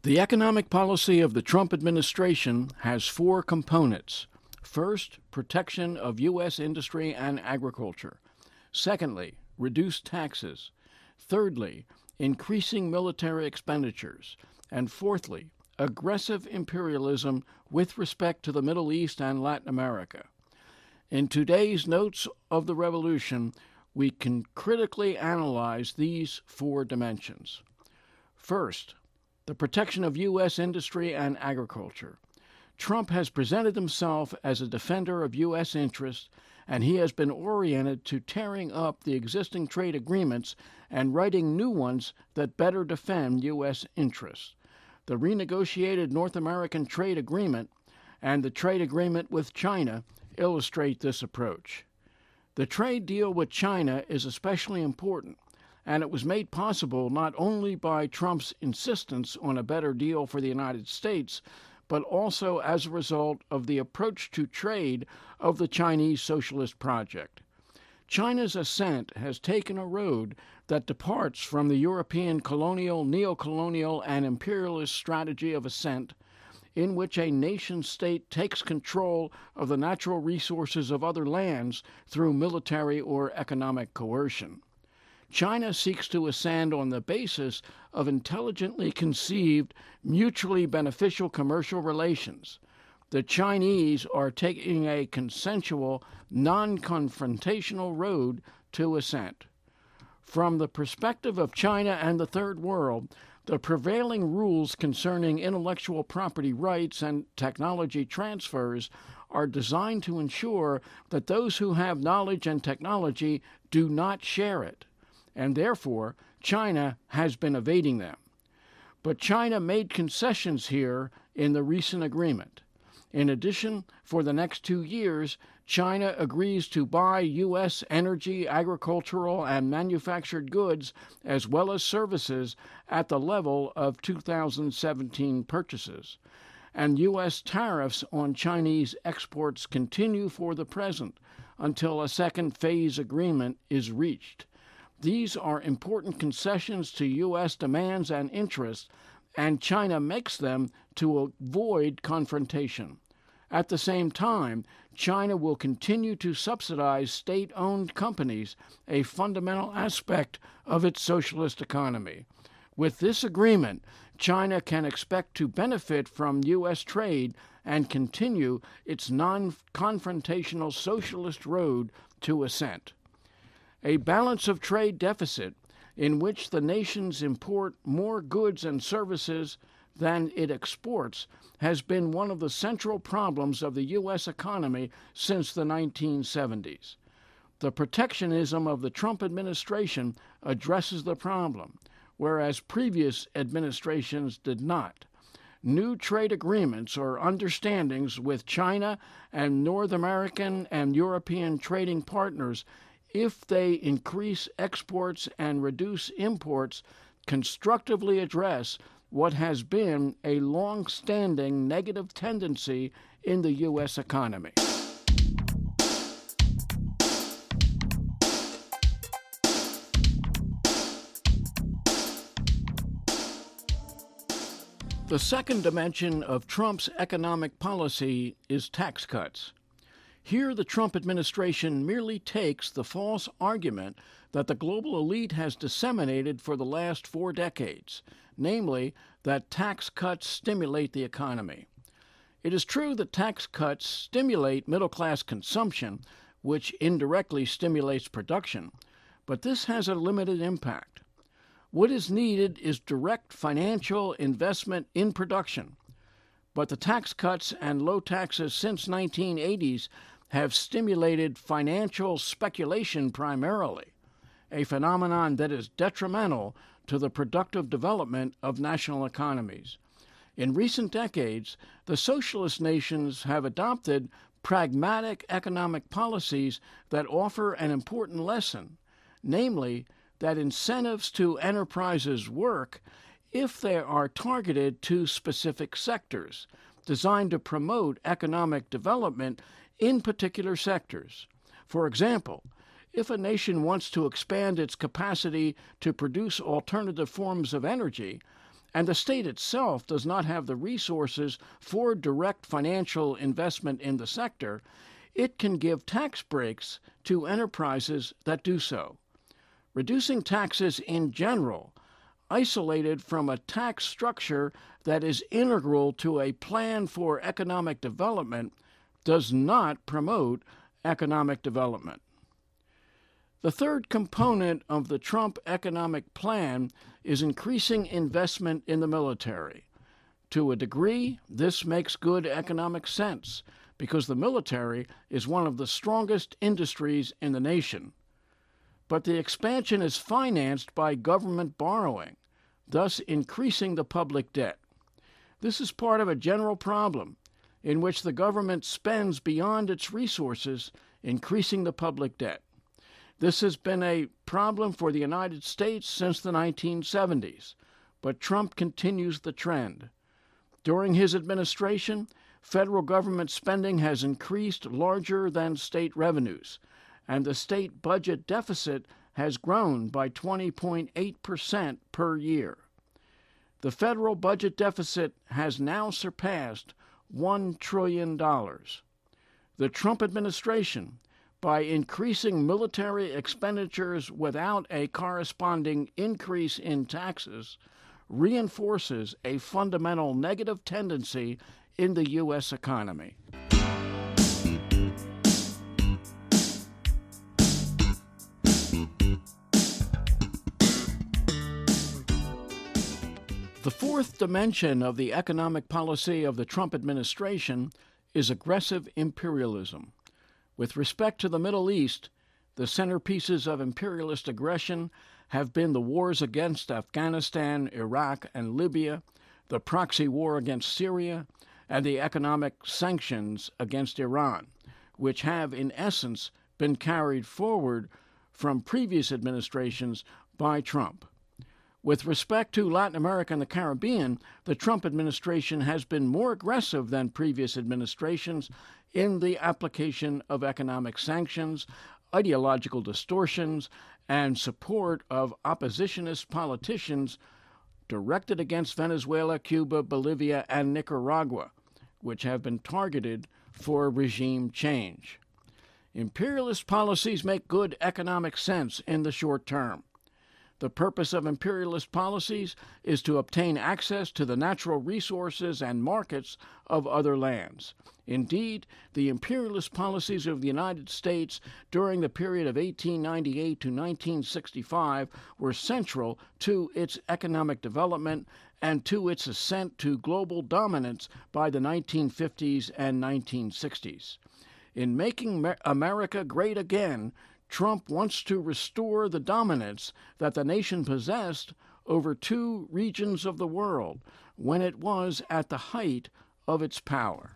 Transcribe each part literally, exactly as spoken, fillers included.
The economic policy of the Trump administration has four components. First, protection of U S industry and agriculture. Secondly, reduced taxes. Thirdly, increasing military expenditures. And fourthly, aggressive imperialism with respect to the Middle East and Latin America. In today's Notes of the Revolution, we can critically analyze these four dimensions. First, the protection of U S industry and agriculture. Trump has presented himself as a defender of U S interests, and he has been oriented to tearing up the existing trade agreements and writing new ones that better defend U S interests. The renegotiated North American Trade Agreement and the trade agreement with China illustrate this approach. The trade deal with China is especially important, and it was made possible not only by Trump's insistence on a better deal for the United States, but also as a result of the approach to trade of the Chinese Socialist Project. China's ascent has taken a road that departs from the European colonial, neocolonial, and imperialist strategy of ascent, in which a nation-state takes control of the natural resources of other lands through military or economic coercion. China seeks to ascend on the basis of intelligently conceived, mutually beneficial commercial relations. The Chinese are taking a consensual, non-confrontational road to ascent. From the perspective of China and the Third World, the prevailing rules concerning intellectual property rights and technology transfers are designed to ensure that those who have knowledge and technology do not share it, and therefore China has been evading them. But China made concessions here in the recent agreement. In addition, for the next two years, China agrees to buy U S energy, agricultural, and manufactured goods, as well as services, at the level of two thousand seventeen purchases. And U S tariffs on Chinese exports continue for the present until a second phase agreement is reached. These are important concessions to U S demands and interests, and China makes them to avoid confrontation. At the same time, China will continue to subsidize state-owned companies, a fundamental aspect of its socialist economy. With this agreement, China can expect to benefit from U S trade and continue its non-confrontational socialist road to ascent. A balance of trade deficit in which the nations import more goods and services than it exports has been one of the central problems of the U S economy since the nineteen seventies. The protectionism of the Trump administration addresses the problem, whereas previous administrations did not. New trade agreements or understandings with China and North American and European trading partners, if they increase exports and reduce imports, constructively address what has been a long-standing negative tendency in the U S economy. The second dimension of Trump's economic policy is tax cuts. Here, the Trump administration merely takes the false argument that the global elite has disseminated for the last four decades, namely, that tax cuts stimulate the economy. It is true that tax cuts stimulate middle-class consumption, which indirectly stimulates production, but this has a limited impact. What is needed is direct financial investment in production, but the tax cuts and low taxes since nineteen eighties have stimulated financial speculation primarily, a phenomenon that is detrimental to the productive development of national economies. In recent decades, the socialist nations have adopted pragmatic economic policies that offer an important lesson, namely that incentives to enterprises work if they are targeted to specific sectors, designed to promote economic development in particular sectors. For example, if a nation wants to expand its capacity to produce alternative forms of energy, and the state itself does not have the resources for direct financial investment in the sector, it can give tax breaks to enterprises that do so. Reducing taxes in general, isolated from a tax structure that is integral to a plan for economic development, does not promote economic development. The third component of the Trump economic plan is increasing investment in the military. To a degree, this makes good economic sense because the military is one of the strongest industries in the nation. But the expansion is financed by government borrowing, thus increasing the public debt. This is part of a general problem in which the government spends beyond its resources, increasing the public debt. This has been a problem for the United States since the nineteen seventies, but Trump continues the trend. During his administration, federal government spending has increased larger than state revenues, and the state budget deficit has grown by twenty point eight percent per year. The federal budget deficit has now surpassed one trillion dollars. The Trump administration, by increasing military expenditures without a corresponding increase in taxes, reinforces a fundamental negative tendency in the U S economy. The fourth dimension of the economic policy of the Trump administration is aggressive imperialism. With respect to the Middle East, the centerpieces of imperialist aggression have been the wars against Afghanistan, Iraq, and Libya, the proxy war against Syria, and the economic sanctions against Iran, which have, in essence, been carried forward from previous administrations by Trump. With respect to Latin America and the Caribbean, the Trump administration has been more aggressive than previous administrations in the application of economic sanctions, ideological distortions, and support of oppositionist politicians directed against Venezuela, Cuba, Bolivia, and Nicaragua, which have been targeted for regime change. Imperialist policies make good economic sense in the short term. The purpose of imperialist policies is to obtain access to the natural resources and markets of other lands. Indeed, the imperialist policies of the United States during the period of eighteen ninety-eight to nineteen sixty-five were central to its economic development and to its ascent to global dominance by the nineteen fifties and nineteen sixties. In making America great again, Trump wants to restore the dominance that the nation possessed over two regions of the world when it was at the height of its power.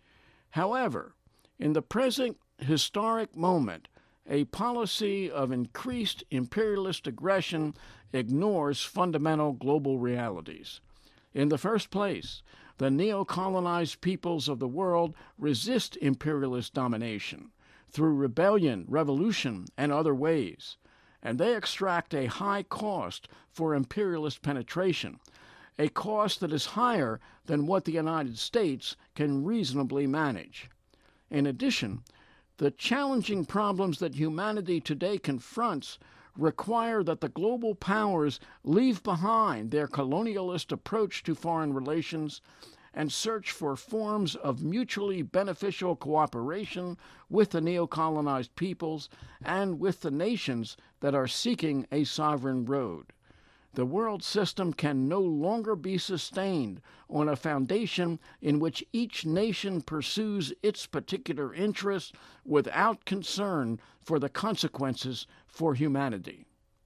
However, in the present historic moment, a policy of increased imperialist aggression ignores fundamental global realities. In the first place, the neo-colonized peoples of the world resist imperialist domination through rebellion, revolution, and other ways, and they extract a high cost for imperialist penetration, a cost that is higher than what the United States can reasonably manage. In addition, the challenging problems that humanity today confronts require that the global powers leave behind their colonialist approach to foreign relations and search for forms of mutually beneficial cooperation with the neo-colonized peoples and with the nations that are seeking a sovereign road. The world system can no longer be sustained on a foundation in which each nation pursues its particular interests without concern for the consequences for humanity.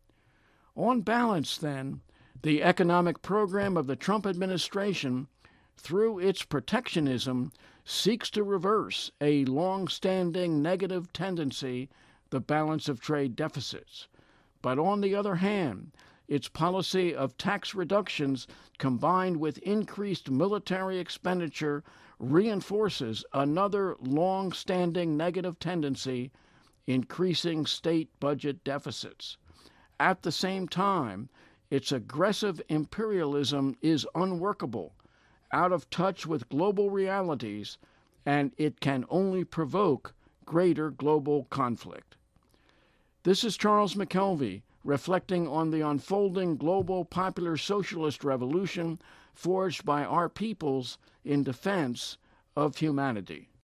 On balance, then, the economic program of the Trump administration, through its protectionism, seeks to reverse a long-standing negative tendency, the balance of trade deficits. But on the other hand, its policy of tax reductions combined with increased military expenditure reinforces another long-standing negative tendency, increasing state budget deficits. At the same time, Its aggressive imperialism is unworkable, out of touch with global realities, and it can only provoke greater global conflict. This is Charles McKelvey, reflecting on the unfolding global popular socialist revolution forged by our peoples in defense of humanity.